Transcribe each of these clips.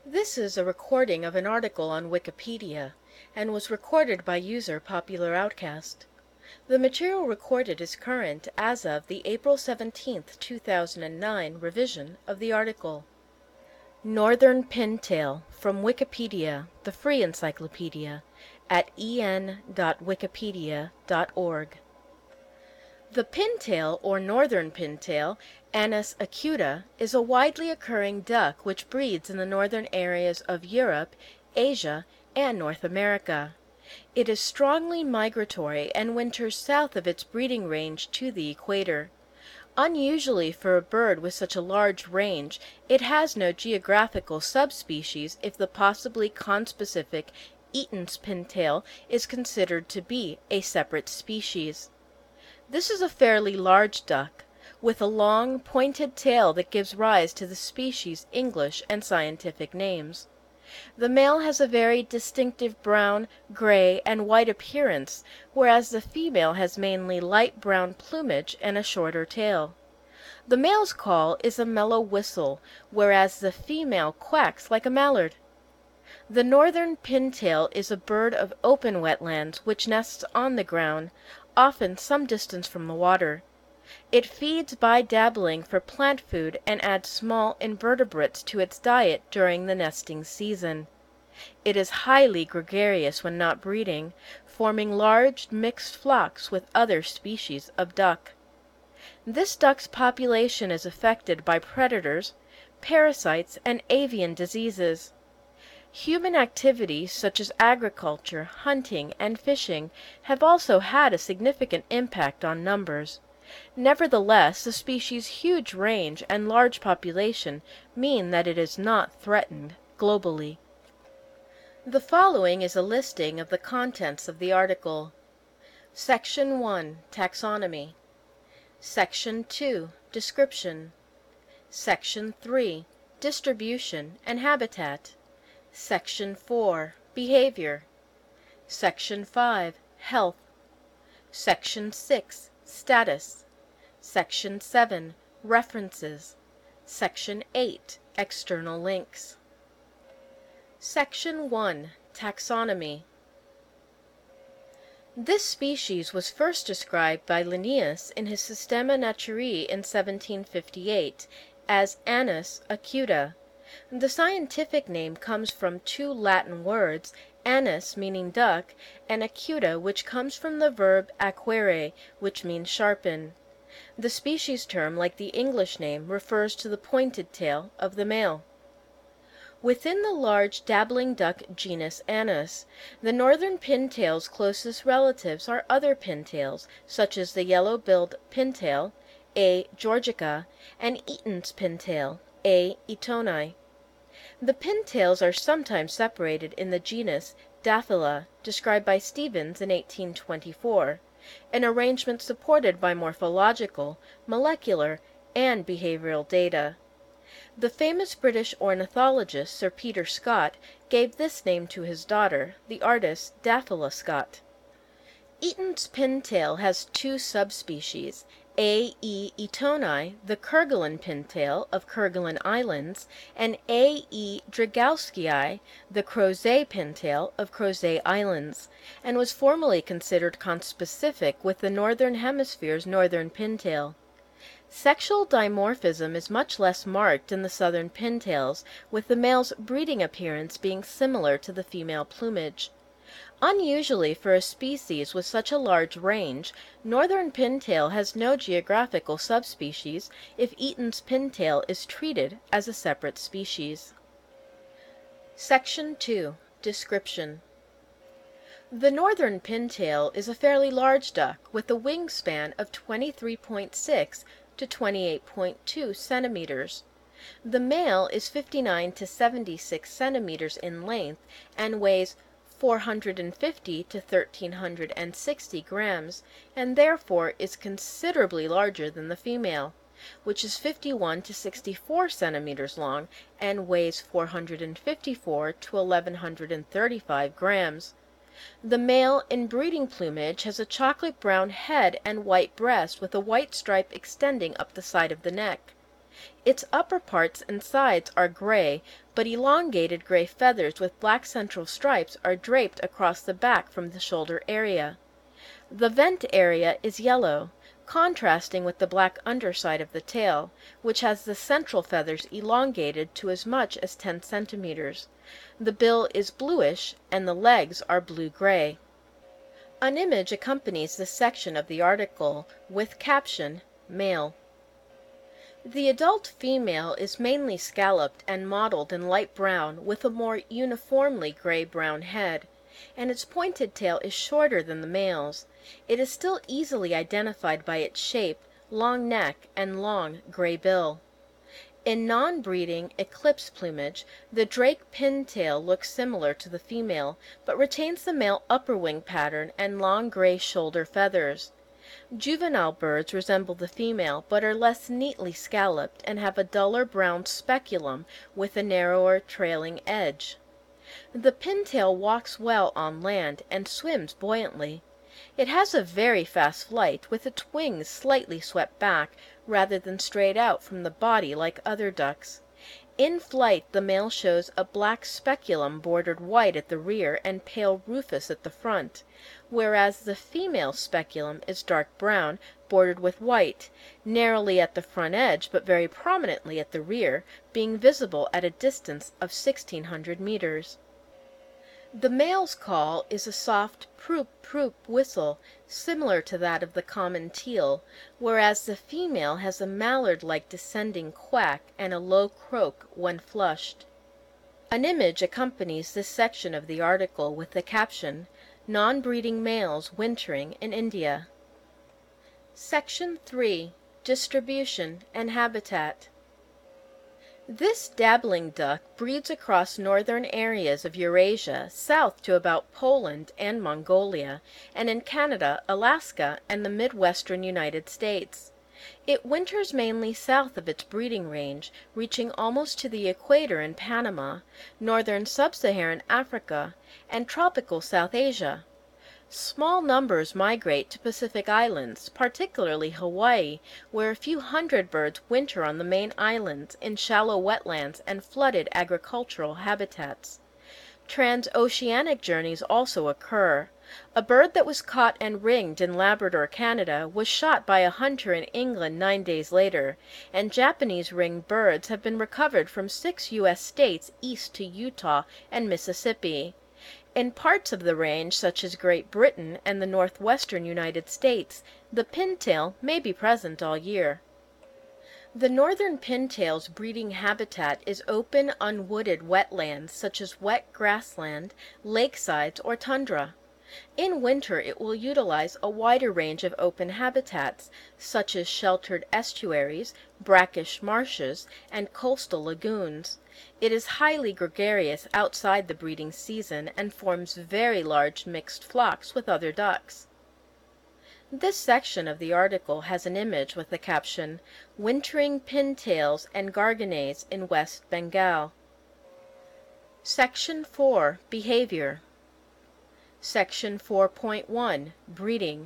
This is a recording of an article on Wikipedia and was recorded by user Popular Outcast. The material recorded is current as of the April 17th, 2009 revision of the article. Northern Pintail from Wikipedia, the free encyclopedia, at en.wikipedia.org. The pintail or northern pintail, Anas acuta, is a widely occurring duck which breeds in the northern areas of Europe, Asia, and North America. It is strongly migratory and winters south of its breeding range to the equator. Unusually for a bird with such a large range, it has no geographical subspecies if the possibly conspecific Eaton's pintail is considered to be a separate species. This is a fairly large duck, with a long, pointed tail that gives rise to the species' English and scientific names. The male has a very distinctive brown, gray, and white appearance, whereas the female has mainly light brown plumage and a shorter tail. The male's call is a mellow whistle, whereas the female quacks like a mallard. The northern pintail is a bird of open wetlands which nests on the ground, often some distance from the water. It feeds by dabbling for plant food and adds small invertebrates to its diet during the nesting season. It is highly gregarious when not breeding, forming large mixed flocks with other species of duck. This duck's population is affected by predators, parasites, and avian diseases. Human activities such as agriculture, hunting, and fishing have also had a significant impact on numbers. Nevertheless, the species' huge range and large population mean that it is not threatened globally. The following is a listing of the contents of the article. Section 1. Taxonomy. Section 2. Description. Section 3. Distribution and habitat. Section 4. Behavior. Section 5. Health. Section 6. Status. Section 7. References. Section 8. External links. Section 1. Taxonomy. This species was first described by Linnaeus in his Systema Naturae in 1758 as Anas acuta. The scientific name comes from two Latin words, anas meaning duck, and acuta, which comes from the verb acquere, which means sharpen. The species term, like the English name, refers to the pointed tail of the male. Within the large dabbling duck genus Anas, the northern pintail's closest relatives are other pintails, such as the yellow-billed pintail, A. georgica, and Eaton's pintail, A. eatoni. The pintails are sometimes separated in the genus Dathyla, described by Stevens in 1824, an arrangement supported by morphological, molecular, and behavioral data. The famous British ornithologist Sir Peter Scott gave this name to his daughter, the artist Dathyla Scott. Eaton's pintail has two subspecies, A. e. eatoni, the Kerguelen pintail of Kerguelen Islands, and A. e. drygalskii, the Crozet pintail of Crozet Islands, and was formerly considered conspecific with the Northern Hemisphere's northern pintail. Sexual dimorphism is much less marked in the southern pintails, with the male's breeding appearance being similar to the female plumage. Unusually for a species with such a large range, northern pintail has no geographical subspecies if Eaton's pintail is treated as a separate species. Section 2. Description. The northern pintail is a fairly large duck with a wingspan of 23.6 to 28.2 centimeters. The male is 59 to 76 centimeters in length and weighs 450 to 1,360 grams, and therefore is considerably larger than the female, which is 51 to 64 centimeters long and weighs 454 to 1,135 grams. The male in breeding plumage has a chocolate brown head and white breast with a white stripe extending up the side of the neck. Its upper parts and sides are gray, but elongated gray feathers with black central stripes are draped across the back from the shoulder area. The vent area is yellow, contrasting with the black underside of the tail, which has the central feathers elongated to as much as 10 centimeters. The bill is bluish, and the legs are blue-gray. An image accompanies this section of the article with caption, Male. The adult female is mainly scalloped and mottled in light brown with a more uniformly gray-brown head, and its pointed tail is shorter than the male's. It is still easily identified by its shape, long neck, and long gray bill. In non-breeding eclipse plumage, the drake pintail looks similar to the female, but retains the male upper wing pattern and long gray shoulder feathers. Juvenile birds resemble the female, but are less neatly scalloped and have a duller brown speculum with a narrower trailing edge. The pintail walks well on land and swims buoyantly. It has a very fast flight, with its wings slightly swept back, rather than straight out from the body like other ducks. In flight the male shows a black speculum bordered white at the rear and pale rufous at the front, whereas the female speculum is dark brown, bordered with white, narrowly at the front edge but very prominently at the rear, being visible at a distance of 1,600 meters. The male's call is a soft proop-proop whistle, similar to that of the common teal, whereas the female has a mallard-like descending quack and a low croak when flushed. An image accompanies this section of the article with the caption, Non-breeding males wintering in India. Section 3. Distribution and Habitat. This dabbling duck breeds across northern areas of Eurasia, south to about Poland and Mongolia, and in Canada, Alaska, and the Midwestern United States. It winters mainly south of its breeding range, reaching almost to the equator in Panama, northern sub-Saharan Africa, and tropical South Asia. Small numbers migrate to Pacific islands, particularly Hawaii, where a few hundred birds winter on the main islands in shallow wetlands and flooded agricultural habitats. Transoceanic journeys also occur. A bird that was caught and ringed in Labrador, Canada, was shot by a hunter in England 9 days later, and Japanese ringed birds have been recovered from 6 U.S. states east to Utah and Mississippi. In parts of the range, such as Great Britain and the northwestern United States, the pintail may be present all year. The northern pintail's breeding habitat is open, unwooded wetlands such as wet grassland, lakesides, or tundra. In winter it will utilize a wider range of open habitats, such as sheltered estuaries, brackish marshes, and coastal lagoons. It is highly gregarious outside the breeding season and forms very large mixed flocks with other ducks. This section of the article has an image with the caption, Wintering Pintails and Garganets in West Bengal. Section 4. Behavior. Section 4.1. Breeding.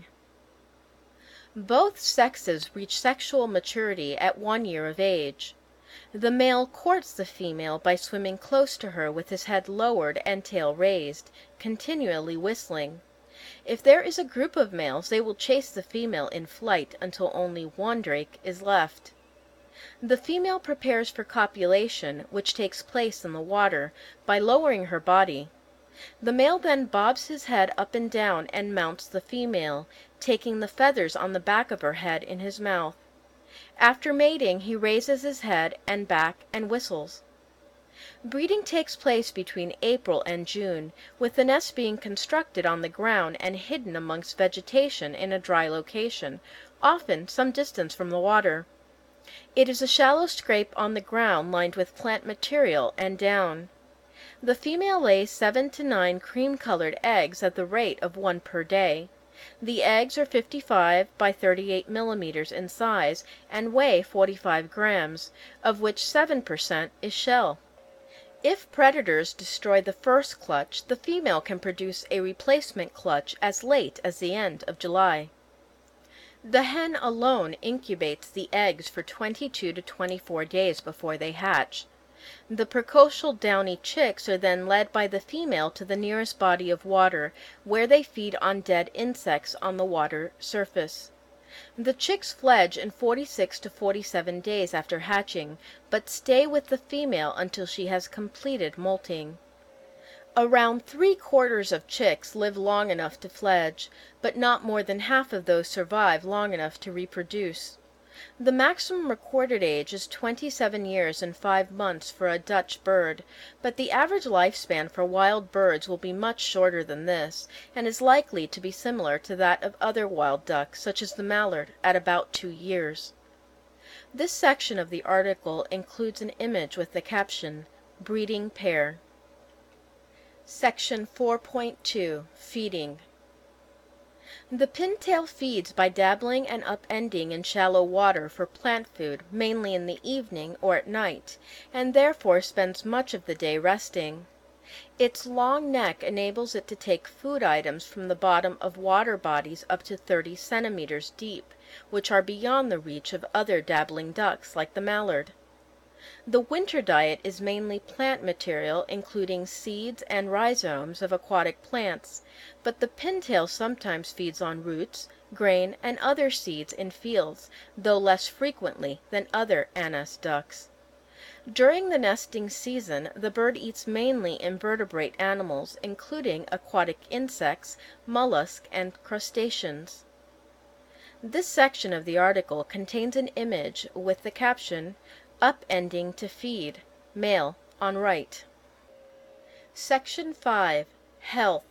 Both sexes reach sexual maturity at 1 year of age. The male courts the female by swimming close to her with his head lowered and tail raised, continually whistling. If there is a group of males, they will chase the female in flight until only one drake is left. The female prepares for copulation, which takes place in the water, by lowering her body. The male then bobs his head up and down and mounts the female, taking the feathers on the back of her head in his mouth. After mating, he raises his head and back and whistles. Breeding takes place between April and June, with the nest being constructed on the ground and hidden amongst vegetation in a dry location, often some distance from the water. It is a shallow scrape on the ground lined with plant material and down. The female lays 7 to 9 cream-colored eggs at the rate of 1 per day. The eggs are 55 by 38 millimeters in size and weigh 45 grams, of which 7% is shell. If predators destroy the first clutch, the female can produce a replacement clutch as late as the end of July. The hen alone incubates the eggs for 22 to 24 days before they hatch. The precocial downy chicks are then led by the female to the nearest body of water, where they feed on dead insects on the water surface. The chicks fledge in 46 to 47 days after hatching, but stay with the female until she has completed molting. Around 3/4 of chicks live long enough to fledge, but not more than half of those survive long enough to reproduce. The maximum recorded age is 27 years and 5 months for a Dutch bird, but the average lifespan for wild birds will be much shorter than this, and is likely to be similar to that of other wild ducks, such as the mallard, at about 2 years. This section of the article includes an image with the caption, "Breeding Pair." Section 4.2, Feeding. The pintail feeds by dabbling and upending in shallow water for plant food, mainly in the evening or at night, and therefore spends much of the day resting. Its long neck enables it to take food items from the bottom of water bodies up to 30 centimeters deep, which are beyond the reach of other dabbling ducks like the mallard. The winter diet is mainly plant material, including seeds and rhizomes of aquatic plants, but the pintail sometimes feeds on roots, grain, and other seeds in fields, though less frequently than other anas ducks. During the nesting season, the bird eats mainly invertebrate animals, including aquatic insects, mollusks, and crustaceans. This section of the article contains an image with the caption, "Upending to feed, male on right." Section 5. Health.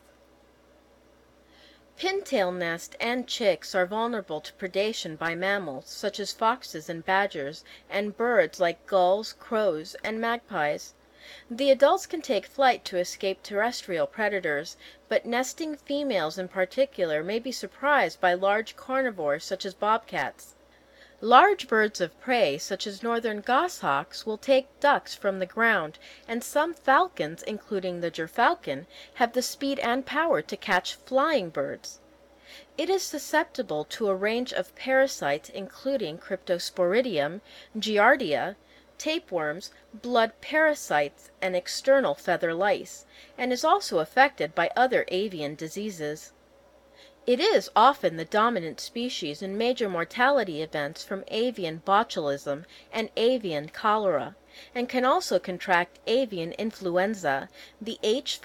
Pintail nest and chicks are vulnerable to predation by mammals, such as foxes and badgers, and birds like gulls, crows, and magpies. The adults can take flight to escape terrestrial predators, but nesting females in particular may be surprised by large carnivores such as bobcats. Large birds of prey, such as northern goshawks, will take ducks from the ground, and some falcons, including the gerfalcon, have the speed and power to catch flying birds. It is susceptible to a range of parasites including Cryptosporidium, Giardia, tapeworms, blood parasites, and external feather lice, and is also affected by other avian diseases. It is often the dominant species in major mortality events from avian botulism and avian cholera, and can also contract avian influenza, the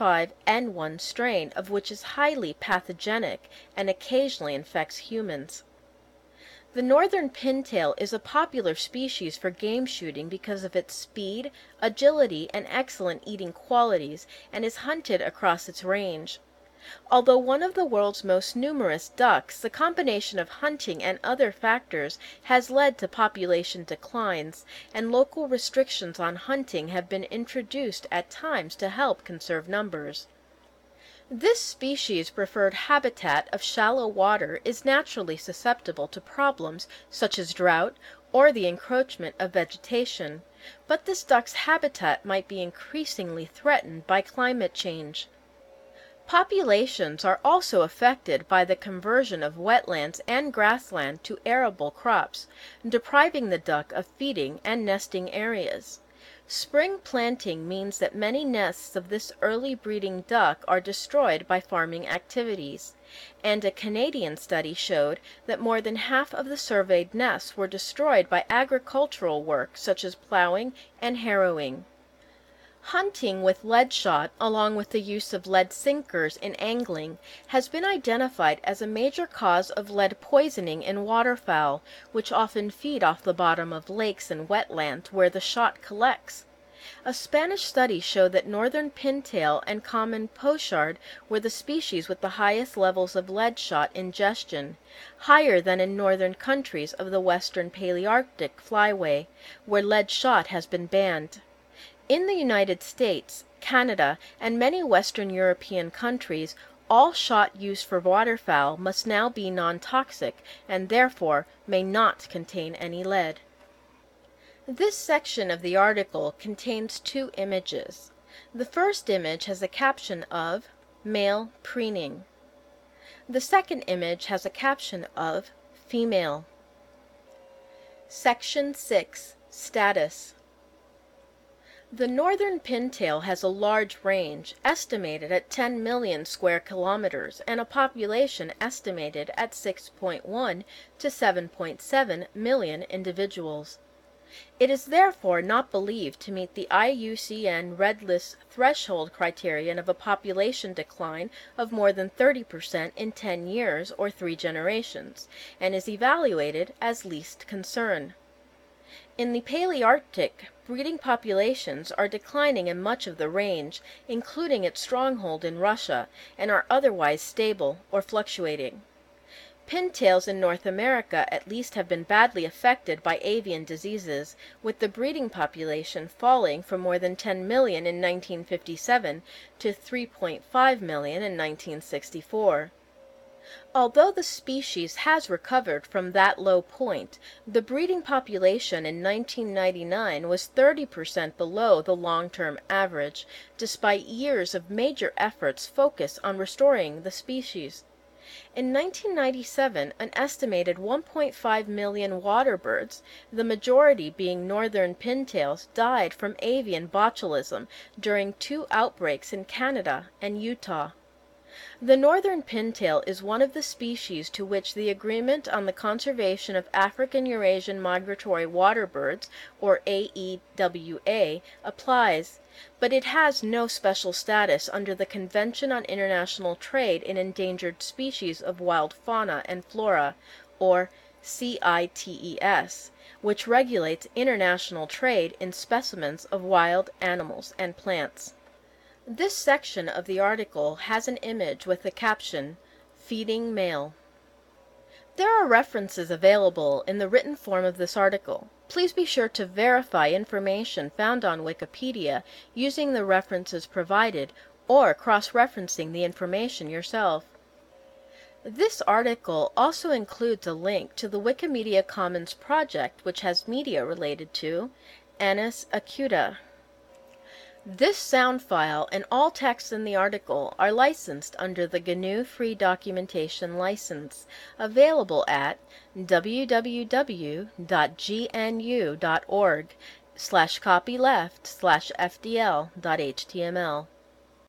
H5N1 strain of which is highly pathogenic and occasionally infects humans. The northern pintail is a popular species for game shooting because of its speed, agility, and excellent eating qualities, and is hunted across its range. Although one of the world's most numerous ducks, the combination of hunting and other factors has led to population declines, and local restrictions on hunting have been introduced at times to help conserve numbers. This species' preferred habitat of shallow water is naturally susceptible to problems such as drought or the encroachment of vegetation, but this duck's habitat might be increasingly threatened by climate change. Populations are also affected by the conversion of wetlands and grassland to arable crops, depriving the duck of feeding and nesting areas. Spring planting means that many nests of this early breeding duck are destroyed by farming activities, and a Canadian study showed that more than half of the surveyed nests were destroyed by agricultural work such as plowing and harrowing. Hunting with lead shot, along with the use of lead sinkers in angling, has been identified as a major cause of lead poisoning in waterfowl, which often feed off the bottom of lakes and wetlands where the shot collects. A Spanish study showed that northern pintail and common pochard were the species with the highest levels of lead shot ingestion, higher than in northern countries of the western Palearctic flyway, where lead shot has been banned. In the United States, Canada, and many Western European countries, all shot used for waterfowl must now be non-toxic and therefore may not contain any lead. This section of the article contains 2 images. The first image has a caption of "Male preening." The second image has a caption of female. Section 6. Status. The northern pintail has a large range, estimated at 10 million square kilometers, and a population estimated at 6.1 to 7.7 million individuals. It is therefore not believed to meet the IUCN Red List threshold criterion of a population decline of more than 30% in 10 years or 3 generations, and is evaluated as least concern. In the Palearctic, breeding populations are declining in much of the range, including its stronghold in Russia, and are otherwise stable or fluctuating. Pintails in North America at least have been badly affected by avian diseases, with the breeding population falling from more than 10 million in 1957 to 3.5 million in 1964. Although the species has recovered from that low point, the breeding population in 1999 was 30% below the long-term average, despite years of major efforts focused on restoring the species. In 1997, an estimated 1.5 million water birds, the majority being northern pintails, died from avian botulism during 2 outbreaks in Canada and Utah. The northern pintail is one of the species to which the Agreement on the Conservation of African Eurasian Migratory Water Birds, or AEWA, applies, but it has no special status under the Convention on International Trade in Endangered Species of Wild Fauna and Flora, or CITES, which regulates international trade in specimens of wild animals and plants. This section of the article has an image with the caption, "Feeding Male." There are references available in the written form of this article. Please be sure to verify information found on Wikipedia using the references provided or cross-referencing the information yourself. This article also includes a link to the Wikimedia Commons project, which has media related to Anas acuta. This sound file and all text in the article are licensed under the GNU Free Documentation License, available at www.gnu.org/copyleft/fdl.html.